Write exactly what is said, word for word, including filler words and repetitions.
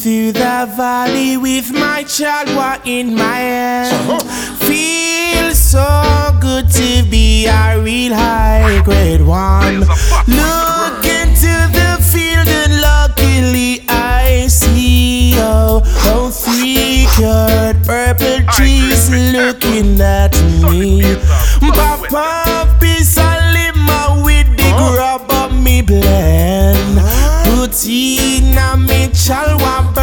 Through the valley with my chalwa in my hand. Feels so good to be a real high grade one. Look into the field and luckily I see oh, oh three cured purple trees looking at me. Papa piece a lima with the grub of me blend. Put in a me chalwa.